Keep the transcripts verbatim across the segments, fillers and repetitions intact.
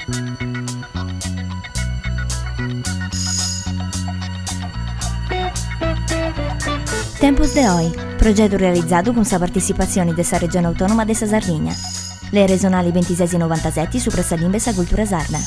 Tempos de Hoy, projeto realizzato con la partecipazione della regione autonoma de Sardegna. Le regionali ventisei e novantasette su Pressalimbe e Cultura Sarda.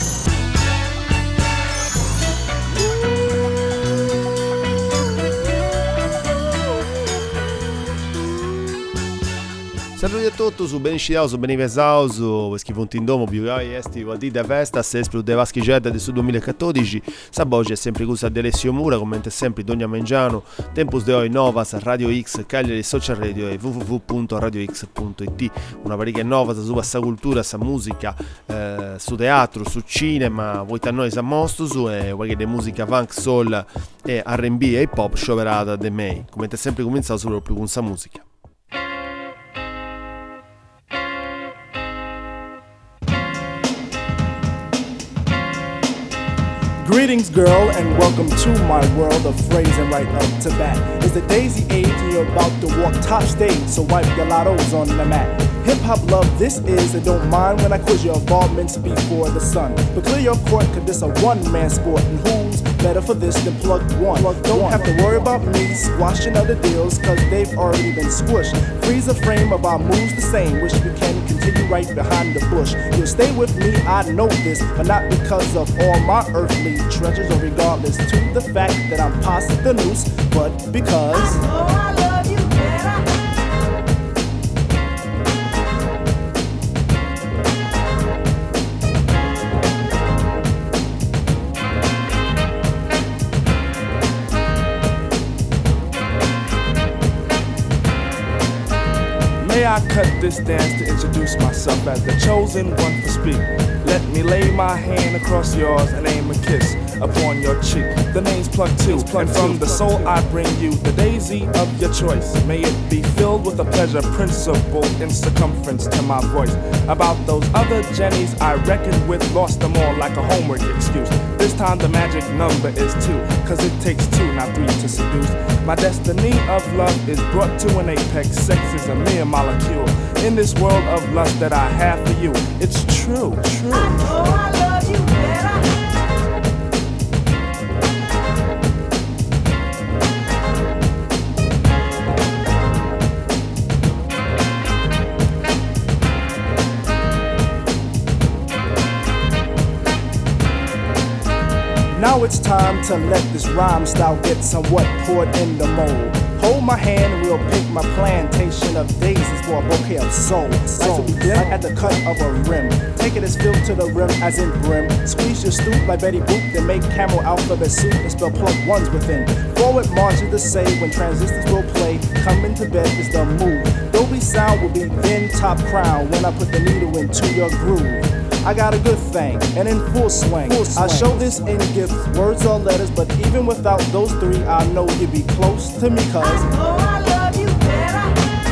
Saluti a tutti, su Benisciao, su Benivesau, su Schifo in Domo, Biugai, Esti, Valdida Festa, Sespro de Vaschigetta del su duemilaquattordici, Saboge è sempre cosa di Alessio Mura, commenta sempre Dogna Mengiano, Tempus de Hoy, Novas, Radio X, Cagliari Social Radio e w w w punto radio x punto i t. Una pariga nuova su questa cultura, su musica, eh, su teatro, su cinema, voi a noi siamo mostro su e qualche di musica funk, soul e R and B e hip hop scioperata de me. Commenta sempre cominciato solo più con questa musica. Greetings, girl, and welcome to my world of phrasing right up to bat. It's the daisy age and you're about to walk top stage, so wipe your lottos on the mat. Hip-hop love this is, and don't mind when I quiz your involvements before the sun. But clear your court, cause this a one-man sport, and who's better for this than plug one? Plug don't one. Have to worry about me squashing other deals, cause they've already been squished. Freeze the frame of our moves the same, wish we can continue right behind the bush. You'll stay with me, I know this, but not because of all my earthly treasures, or regardless to the fact that I'm past the noose, but because I know I love you better. May I cut this dance to introduce myself as the chosen one for speak. Let me lay my hand across yours and aim a kiss upon your cheek. The name's Plug Two, and from the soul I bring you the daisy of your choice. May it be filled with a pleasure principle in circumference to my voice. About those other Jennies I reckoned with, lost them all like a homework excuse. This time the magic number is two, cause it takes two, not three to seduce. My destiny of love is brought to an apex. Sex is a mere molecule in this world of lust that I have for you. It's true, true. I know I love you better. Now it's time to let this rhyme style get somewhat poured in the mold. Hold my hand and we'll pick my plantation of daisies for a bouquet of soul. So, like to begin at the cut of a rim. Take it as filled to the rim as in brim. Squeeze your stoop like Betty Boop, then make camel alphabet soup and spell plug ones within. Forward march is the say when transistors will play. Come into bed is the move. Dolby sound will be then top crown when I put the needle into your groove. I got a good thing, and in full swing. full swing. I show this in gifts, words or letters, but even without those three, I know you'd be close to me, cause I know I love you better.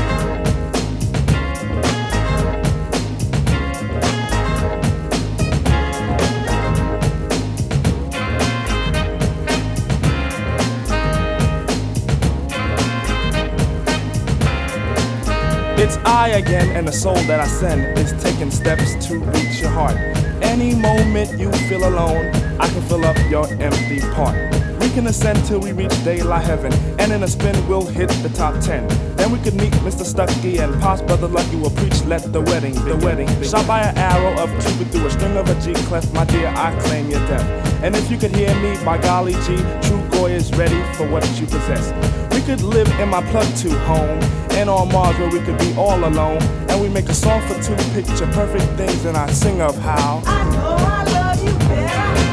It's I again, and the soul that I send is taking steps to reach your heart. Any moment you feel alone, I can fill up your empty part. We can ascend till we reach daylight heaven, and in a spin we'll hit the top ten. Then we could meet Mister Stucky and Pop's brother Lucky will preach, let the wedding, the wedding. Shot by an arrow of Cupid through a string of a G clef, my dear, I claim your death. And if you could hear me, by golly G, true Goy is ready for what you possess. We could live in my Plug Two home, and on Mars where we could be all alone. And we make a song for two, picture perfect things, and I sing of how I know I love you better.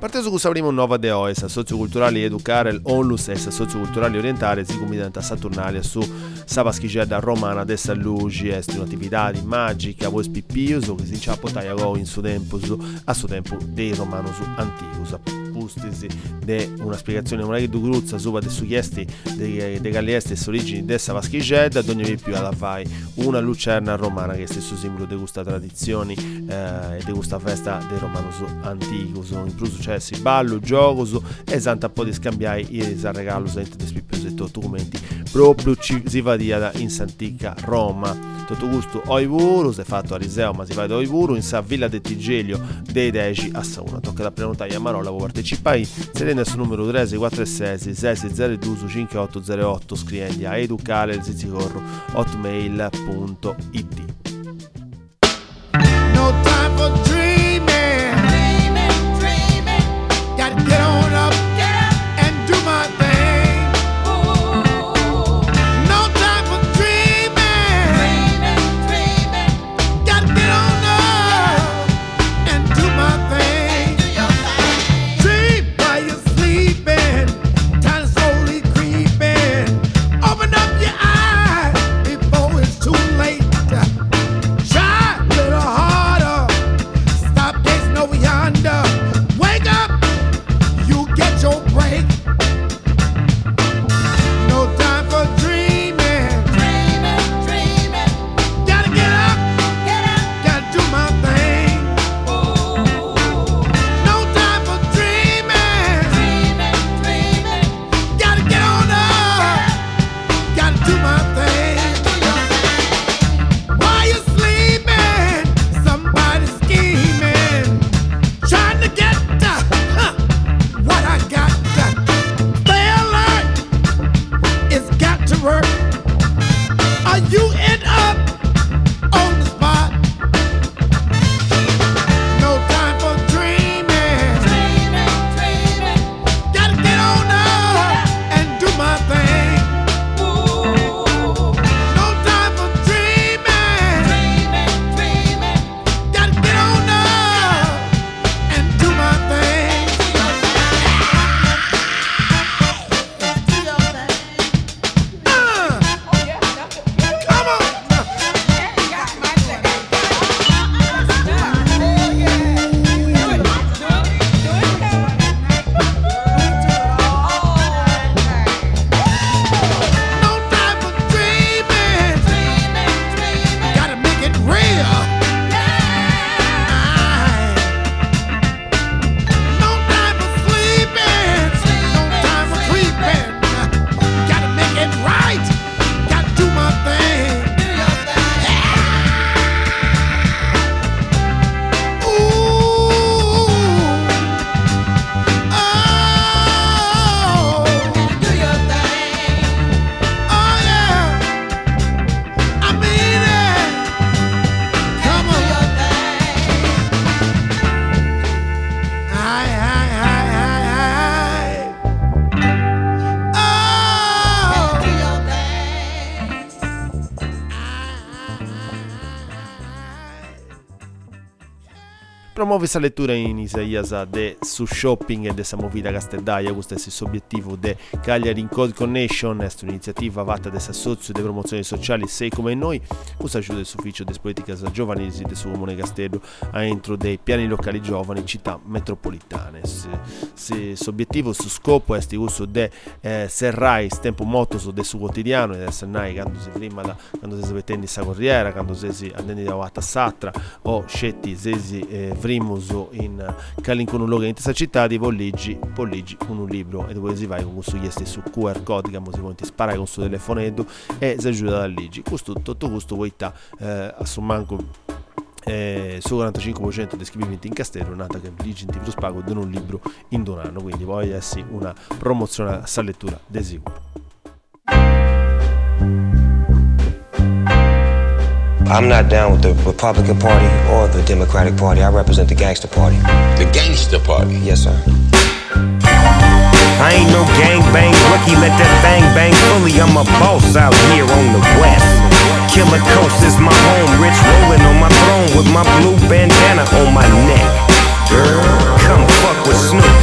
Parteso con primo nuova de oes, socioculturali educare onlus e socioculturali orientare si comitanta Saturnalia su Sabaschigedda romana de Sallugi est un'attività magica voi spippius che si inciappotaia go in su tempus a su tempo dei romanus antichus pustisi de una spiegazione una du gruzza suba de suggesti de, de galliesti e origini de Sabaschigedda d'ogni di più alla fai una lucerna romana che è stesso simbolo de questa tradizioni eh, e de questa festa dei romanus antichus in plus successi ballo gioco e santa po' di scambiare i regalus ente de spippius e documenti proprio ci si va da in Santica Roma tutto gusto oivuru si è fatto a Riseo ma si va da oivuru in sa Villa de Tigelio dei Deci a Sauna tocca da prenotare a Marola può partecipare serena sul numero tre sei quattro sei sei sei zero due cinque otto zero otto scrivendi a educare il zizicorro hotmail punto it. No time for dreaming, dreaming, dreaming. Gotta get on up, get up and do my thing. Ooh. No time for dreaming, dreaming, dreaming. Gotta get on up and do my thing. Do your thing. Dream while you're sleeping, time slowly creeping. Open up your eyes before it's too late. Try a little harder. Stop gazing over yonder. Wake up, you get your break. No time for dreaming, dreaming, dreaming. Gotta get up, get up, gotta do my thing. Ooh. No time for dreaming, dreaming, dreaming. Gotta get on up, gotta do my thing. While you're sleeping, somebody's scheming, trying to get uh, huh, what I got. Stay alert, it's got to work, or you end up on the spot. No time for dreaming, dreaming, dreaming. Gotta get on up and do my thing. Ooh. No time for dreaming, dreaming, dreaming. Gotta get on up and do my thing. Uh, come on. No time for dreaming, dreaming, dreaming. Gotta make it real. No time for sleeping, no time for creeping. Gotta make it right. Gotta do my thing. Ooh. Oh. Oh yeah. I mean it. Come on. Aye, aye, aye, aye, aye. Oh. Promuove questa lettura in Isaias de su shopping e de sa movida Casteldaia, questo è il suo obiettivo de Cagliari in Code Connection, è un'iniziativa fatta da socio di promozioni sociali sei come noi, questo aiuta l'ufficio di politica giovanili del suo comune Castello a entro dei piani locali giovani città metropolitane. Se obiettivo su scopo è sti uso de eh, serrai tempo motto su del suo quotidiano ed essere nai quando si prima da quando si svettendo sa corriera, quando si andendi da Watta Satra o scetti sesi eh, primus in Calincon un luogo in questa città di Polligi, Polligi con un libro e dove si vai con questo chiesti su Q R code che si può sparare con questo telefonetto e si aiuta da Ligi. Questo tutto questo vuoi sta eh, a sommanco eh, su quarantacinque per cento di iscrivimenti in Castello nata che Ligi in ti spago di un libro in un anno, quindi poi essi una promozione a lettura di sicuro. I'm not down with the Republican Party or the Democratic Party. I represent the Gangster Party. The Gangster Party? Yes, sir. I ain't no gangbang rookie, let that bang bang fully. I'm a boss out here on the west. Killer Coast is my home, rich rolling on my throne with my blue bandana on my neck. Girl, come fuck with Snoop.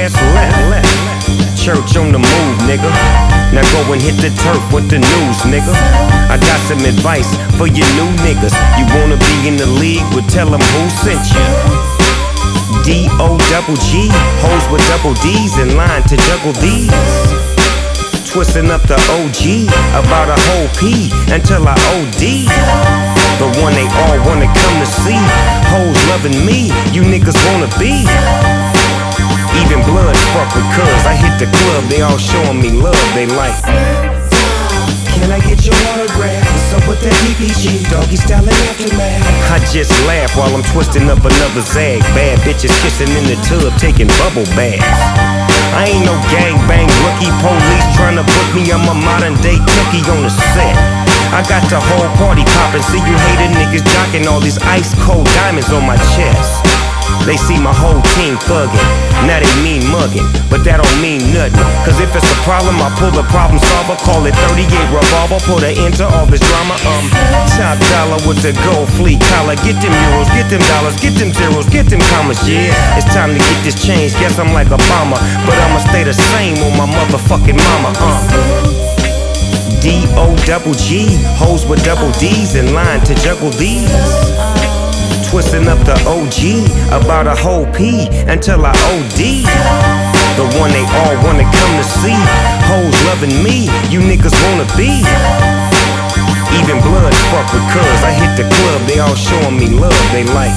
ass left. Church on the move, nigga. Now go and hit the turf with the news, nigga. I got some advice for you new niggas. You wanna be in the league, but tell them who sent you. D O double G, hoes with double D's in line to juggle these. Twisting up the O G about a whole P until I O D. The one they all wanna come to see. Hoes loving me, you niggas wanna be. Even blood fuck with cuz I hit the club, they all showing me love, they like. Can I get your autograph? What's up with that D P G? Doggy style and aftermath. I just laugh while I'm twisting up another zag. Bad bitches kissing in the tub, taking bubble baths. I ain't no gangbang rookie, police tryna book me. I'm a modern day cookie on the set. I got the whole party poppin', see you hatin' niggas jockin' all these ice cold diamonds on my chest. They see my whole team thuggin', now they mean muggin', but that don't mean nothing. Cause if it's a problem, I pull the problem solver, call it thirty-eight revolver, put an end to all this drama. Um, top dollar with the gold fleet collar, get them euros, get them dollars, get them zeros, get them commas, yeah. It's time to get this change, guess I'm like Obama, but I'ma stay the same on my motherfucking mama, uh. D O double G, hoes with double D's in line to juggle these. Twisting up the O G about a whole P until I O D. The one they all wanna come to see. Hoes loving me, you niggas wanna be. Even blood fuck with cuz I hit the club, they all showing me love, they like.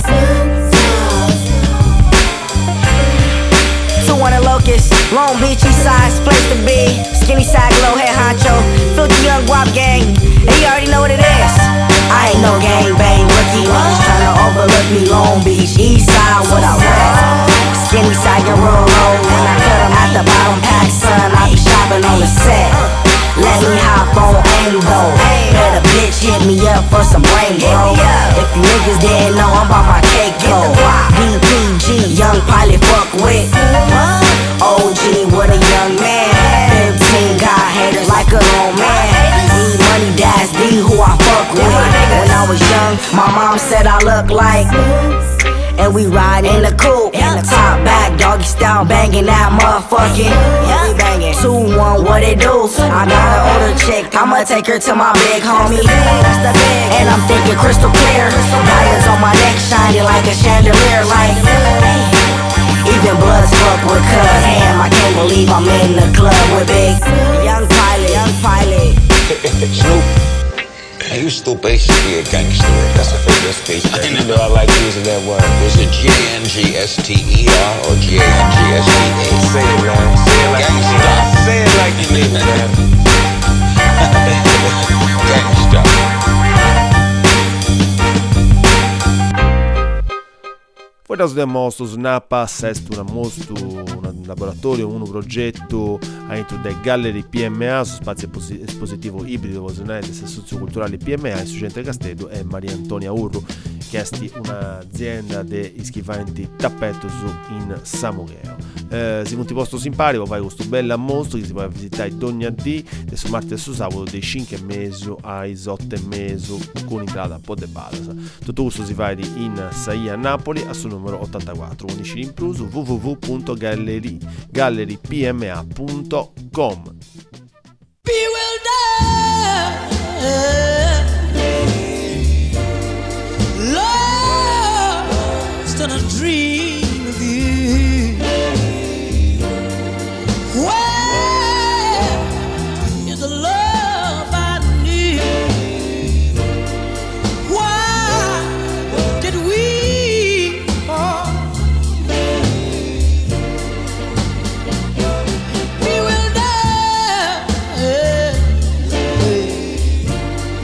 two hundred Locust, Long Beach, East Side's place to be. Skinny side, glow head honcho, filthy young guap gang, and you already know what it is. I ain't no gang bang rookie, niggas tryna overlook me. Long Beach, East Side, what I rap. Skinny side, get real low. When I cut 'em at the bottom pack, son, I be shopping on the set. Let me hop on Ango. Better bitch hit me up for some brain, bro. If you niggas didn't know, I'm about my cake, go. D P G, young pilot, fuck with. O G, what a young man. fifteen got haters like a old man. D money, that's D who I fuck with. When I was young, my mom said I look like. And we ride in the coupe, in the top back, doggy style, banging that motherfucking. Yeah, we banging. Two one, what it do? I got an older chick, I'ma take her to my big homie. That's the big, and I'm thinking crystal clear. Diamonds on my neck, shining like a chandelier, like. Even bloods fuck with cuz. Damn, I can't believe I'm in the club with big young pilot, young pilot. Snoop. You still basically a gangster. That's a famous speech. You know I like using that word. Was it G A N G S T E R or G A N G S T A? Say it, man. Say it like gangster. you mean it. Say it like you mean it, man. Gangster. Foi da de mosto Snapa, sesto un mosto, un laboratorio, un progetto dentro del Gallery P M A, su spazio espositivo ibrido del socioculturale P M A e su Centro Castello e Maria Antonia Urru, che è un'azienda di schifamenti tappetto su in Samugheo. Eh, si punti posto simpatico, fai questo bello mostro che si può visitare ogni dì, adesso martedì e su sabato dei cinque e mezzo ai otto e mezzo con entrata un po' de base. Tutto questo si fa in Saia Napoli a su numero ottantaquattro, undici in più su w w w punto gallery p m a punto com. Lost in a dream of you. Where is the love I knew? Why did we fall? We will never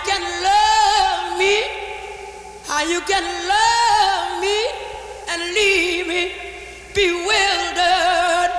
can love me, how you can love me and leave me bewildered.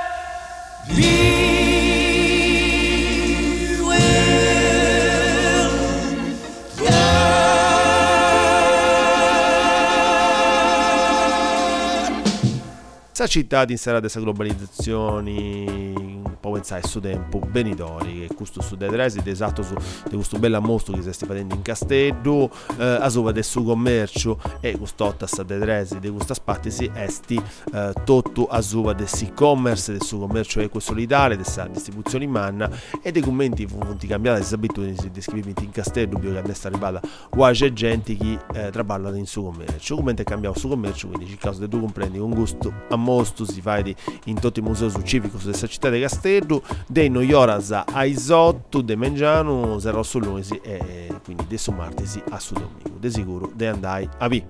Sa città in serata dessa globalizzazioni un po' pensare su tempo benidori che questo su Dedresi esatto su di questo bel mostro che si sta facendo in Castello eh, a sopra del suo commercio e quest'otta sta Dedresi di questa parte si esti eh, tutto a sopra del e-commerce del suo commercio equo solidale dessa distribuzione in manna e dei commenti fonti cambiate delle abitudini di descrivimenti in Castello che adesso è arrivata quasi gente che eh, traballano in suo commercio commenti è cambiato su commercio quindi in caso che tu comprendi con gusto a mostro si fa di, in tutti i musei civici della città di Castello dei noioras a Isotto de Mengiano zero Solonesi e quindi adesso martesi a Sud Domingo de sicuro de andai a vi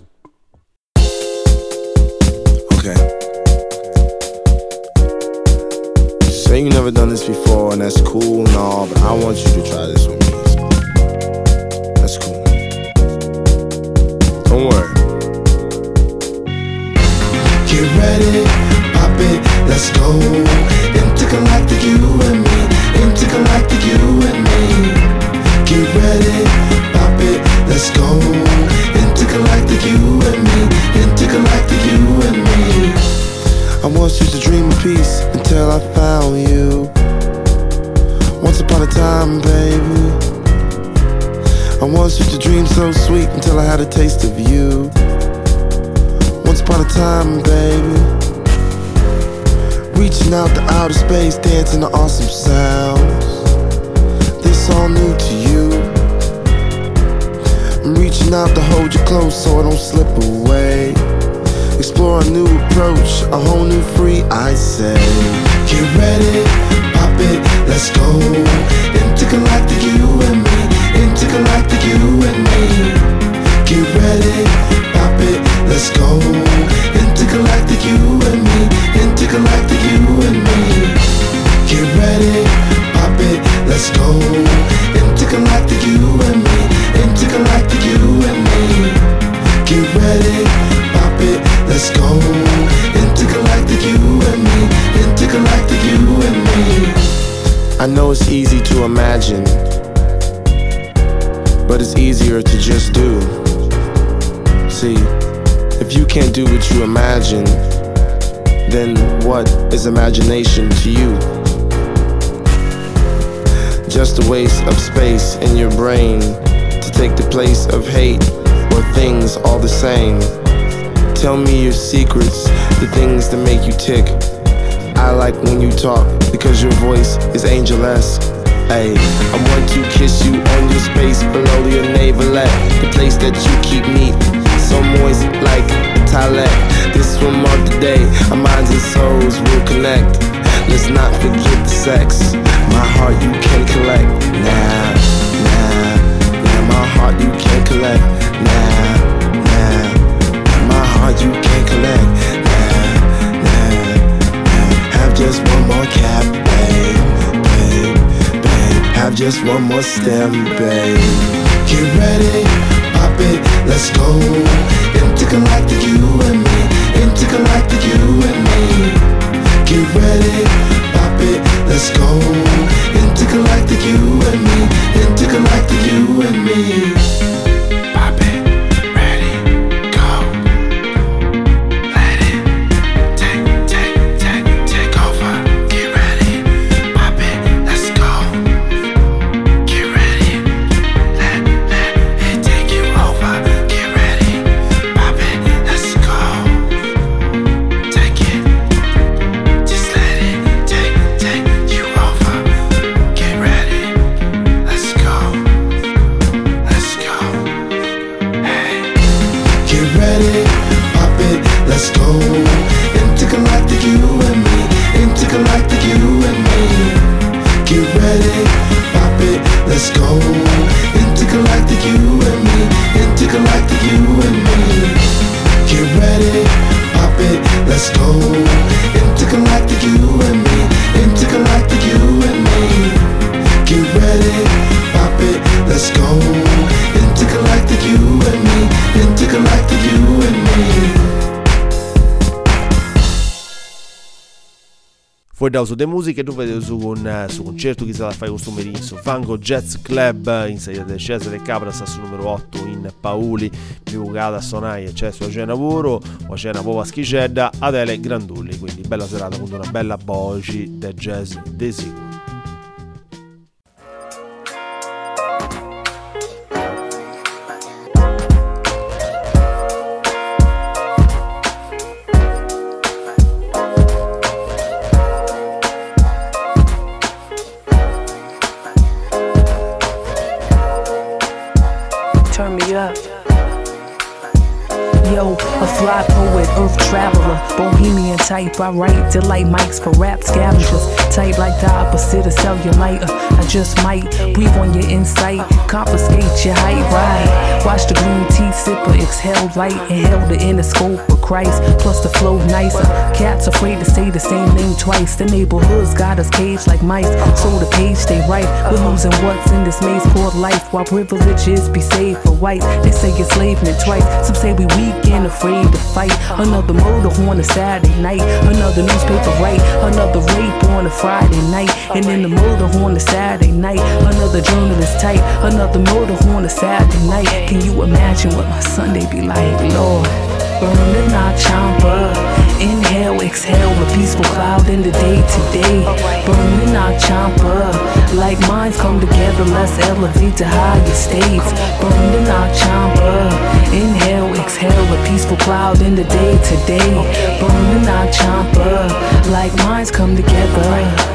okay say you never done this before and that's cool and all but I want you to try this with me that's cool don't worry. Get ready, pop it, let's go. Intergalactic, you and me. Intergalactic, you and me. Get ready, pop it, let's go. Intergalactic, you and me. Intergalactic, you and me. I once used to dream of peace until I found you. Once upon a time, baby. I once used to dream so sweet until I had a taste of you. Once upon a time, baby. Reaching out to outer space, dancing to awesome sounds. This all new to you. I'm reaching out to hold you close so I don't slip away. Explore a new approach, a whole new free, I say. Get ready, pop it, let's go. Intergalactic, you and me. Intergalactic, you and me. Get ready, pop it, let's go. Intergalactic, you and me. Intergalactic, you and me. Get ready, pop it, let's go. Intergalactic, you and me. Intergalactic, you and me. Get ready, pop it, let's go. Intergalactic, you and me. Intergalactic, you and me. I know it's easy to imagine, but it's easier to just do. See, if you can't do what you imagine, then what is imagination to you? Just a waste of space in your brain to take the place of hate or things all the same. Tell me your secrets, the things that make you tick. I like when you talk because your voice is angel-esque. Ay, I want to kiss you on your space below your navelette, the place that you keep neat, so moist like a toilet. This will mark the day our minds and souls will connect. Let's not forget the sex. My heart you can collect. Nah, nah, nah. My heart you can collect. Nah, nah. My heart you can collect. Nah, nah, nah. Have just one more cap, babe, babe, babe. Have just one more stem, babe. Get ready, pop it, let's go. Intergalactic, you and me. Intergalactic, you and me. Get ready, pop it, let's go. Intergalactic, you and me. Intergalactic, you and me. Pop it, ready, go. Let it take, take, take, take over. Get ready, pop it, let's go. Get ready, let, let it take you over. Get ready, pop it, let's go. Take it, just let it take, take you over. Get ready, let's go, let's go. Hey, get ready, pop it, let's go. Intergalactic, you and me. Intergalactic, you and me. Get ready, pop it, let's go. Intergalactic, you and me. Intergalactic, you and me. Get ready, pop it, let's go. Intergalactic, you and me. Intergalactic, you and me. Get ready, pop it, let's go. poi da uso de musiche tu vedi su un su concerto che sarà fare questo merin su Vango Jazz Club in saia del Cesare Cabras su numero otto in Pauli più gada sonai c'è sua cena lavoro o cena pova schicedda Adele Grandulli, quindi bella serata con una bella voce del jazz de sicuro. Turn me up. Yo, a fly poet, earth traveler, bohemian type. I write delight mics for rap scavengers. Type like the opposite of cellulite. I just might breathe on your insight, confiscate your height, right? Watch the green tea sipper exhale light, inhale the inner scope of Christ. Plus the flow nicer. Cats afraid to say the same name twice. The neighborhood's got us caged like mice. So the page they write. We're losing what's in this maze called life. While privileges be saved for whites. They say enslavement twice. Some say we weak and afraid to fight. Another murder on a Saturday night. Another newspaper write. Another rape on a Friday night. And then the murder on a Saturday night. Another journalist type. Another murder on a Saturday night. Can you imagine what my Sunday be like, Lord? Burning our chomper. Inhale, exhale, a peaceful cloud in the day to day. Burning our chomper. Like minds come together, let's elevate to higher states. Burning our chomper. Inhale, exhale, a peaceful cloud in the day to day. Burning our chomper. Like minds come together.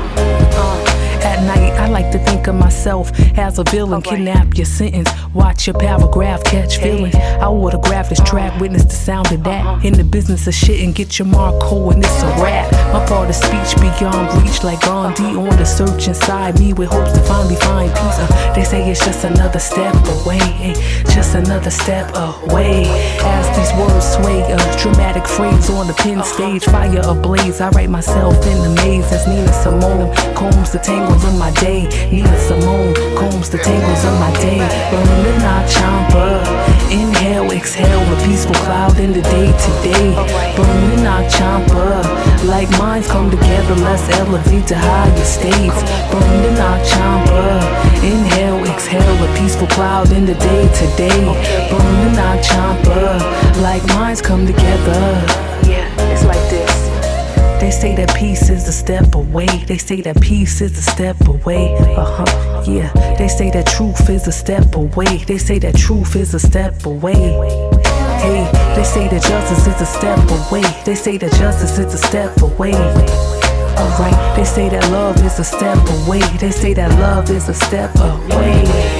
At night, I like to think of myself as a villain. Kidnap your sentence, watch your paragraph catch feelings. I autograph this track, witness the sound of that. In the business of shit and get your Marco and it's a rap. My part of speech beyond reach like Gandhi on the search inside me with hopes to finally find peace. Uh, they say it's just another step away, just another step away. As these words sway, a dramatic phrase on the pen stage, fire ablaze. I write myself in the maze as Nina Simone combs the tangles of my day. Nina Simone combs the tangles of my day. Burning our chomper. Inhale, exhale, a peaceful cloud in the day to day. Burning our chomper. Like minds come together, let's elevate to higher states. Burning our chomper. Inhale, exhale, a peaceful cloud in the day to day. Burning our chomper. Like minds come together. Yeah, it's like this. They say that peace is a step away. They say that peace is a step away. Uh-huh, yeah. They say that truth is a step away. They say that truth is a step away. Hey, they say that justice is a step away. They say that justice is a step away. Alright, they say that love is a step away. They say that love is a step away.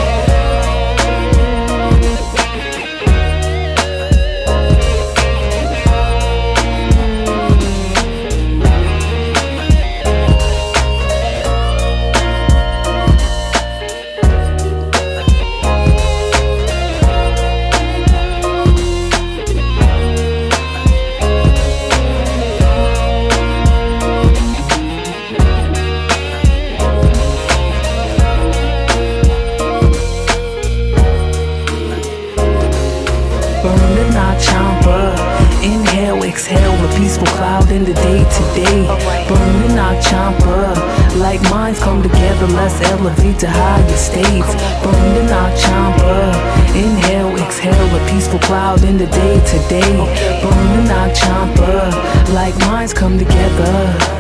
In the day to day, burning our chomper. Like minds come together, let's elevate to higher states. Burning our chomper. Inhale, exhale, a peaceful cloud in the day to day. Burning our chomper. Like minds come together.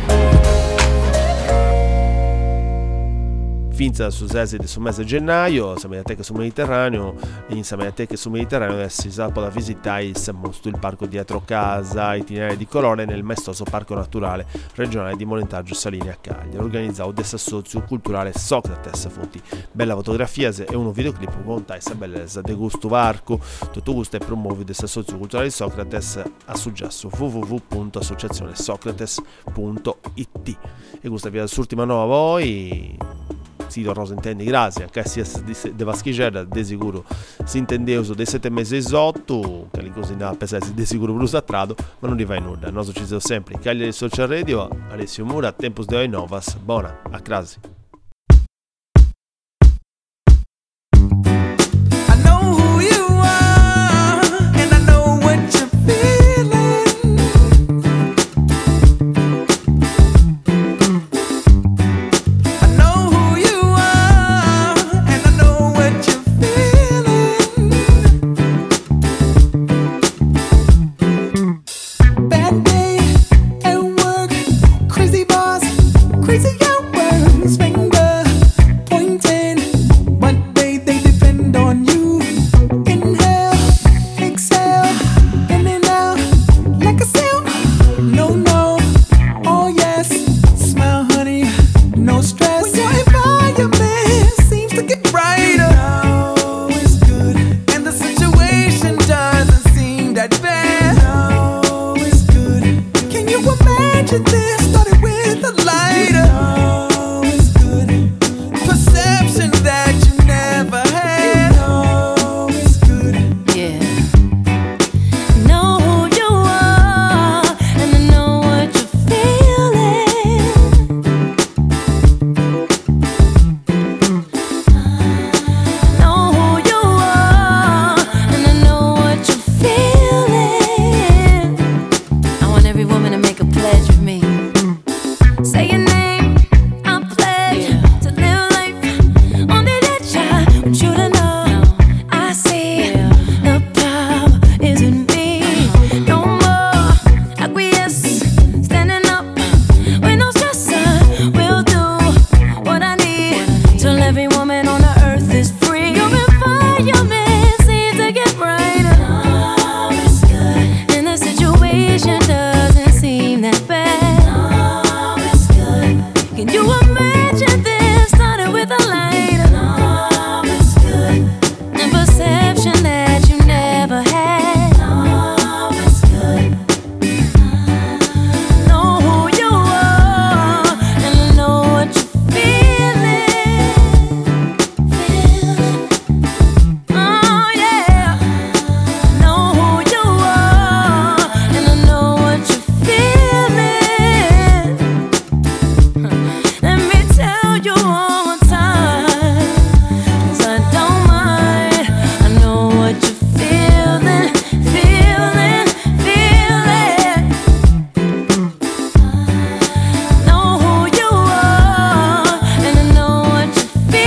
Finza su Sesi su mese di gennaio, siamo a te che sul Mediterraneo, insieme a te che sul Mediterraneo adesso si salpa da visitare il parco dietro casa, itinerario di colore nel maestoso parco naturale regionale di Monentaggio Salini a Cagliari, organizzato da Assozio Culturale Socrates, fonti bella fotografia e uno videoclip con questa bellezza di gusto parco. Tutto questo è promuovido da Assozio Culturale Socrates a suggesso w w w punto associazione socrates punto i t. E questa è l'ultima nuova voi. Si tornò sentendo grazie a che sia de Vaschigera de sicuro si intendeu dei sette mesi esotto che li così da pesare de sicuro plus attrado ma non gli fai nulla. Noi ci siamo sempre Cagliari Social Radio, Alessio Mura, Tempus de Novas, buona a crasi. When your environment seems to get brighter, no, it's good. And the situation doesn't seem that bad, no, it's good. Can you imagine this started with a lighter? No, it's good. Perception that you never had, no, it's good. Yeah. Know who you are, and I know what you're feeling. Know who you are, and I know what you're feeling. I want every woman to make a pledge with me. Say your name, I pledge to live life on the edge. I want you to know I see the power is in me. No more acquiesce, standing up with no stress. I will do what I need till every woman on the earth is free. Your environment seems to get brighter. Oh, it's good. And the situation doesn't seem that bad. Oh, it's good. Can you imagine this started with a lighter? Oh, it's good. And perception that you never had. Oh, it's good. Know who you are, and I know what you're feeling. Oh yeah. Know who you are, and I know what you're feeling. Let me tell you one more time, 'cause I don't mind. I know what you're feeling, feeling, feeling. Know who you are, and I know what you're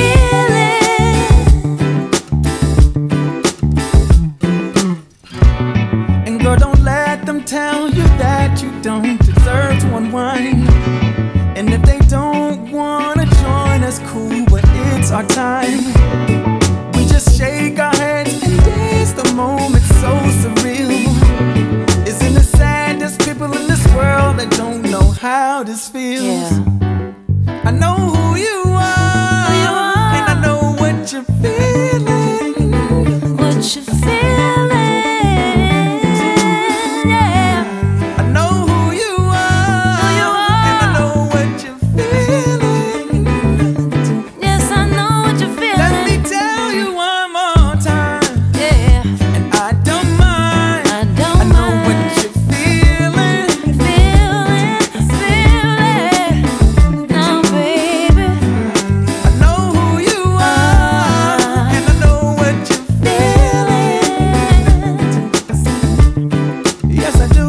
feeling. And girl, don't let them tell you that you don't deserve to unwind. And if they don't wanna join us, cool, but it's our time. We just shake our heads and dance the moment so surreal. Isn't it sad there's people in this world that don't know how this feels? I know who you are, and I know what you're feeling. What you feeling? Yeah. I know who you are, and I know what you're feeling. Yes, I know what you're feeling. Let me tell you one more time, Yeah. and I don't mind. I don't I know mind. what you're feeling. Feeling, feeling. Now, baby, I know who you are, and I know what you're feeling. Yes, I do.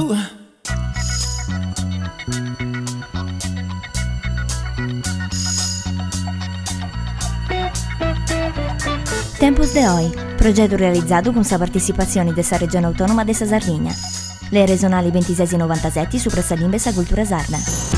Tempos de Hoy, projeto realizzato com a participazione dessa Regione Autonoma dessa Sardegna. Le regionali ventisei novantasette su Pressa Limbe sa Cultura Sarda.